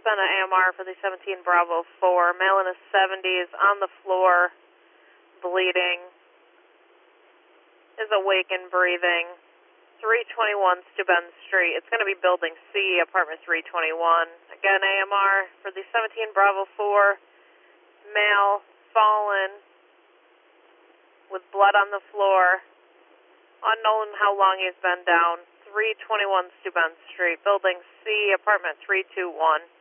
been an AMR for the 17 Bravo 4. Male in his 70s, on the floor, bleeding, is awake and breathing. 321 Steuben Street. It's going to be Building C, Apartment 321. Again, AMR for the 17 Bravo 4. Male, fallen, with blood on the floor. Unknown how long he's been down. 321 Steuben Street, Building C, Apartment 321.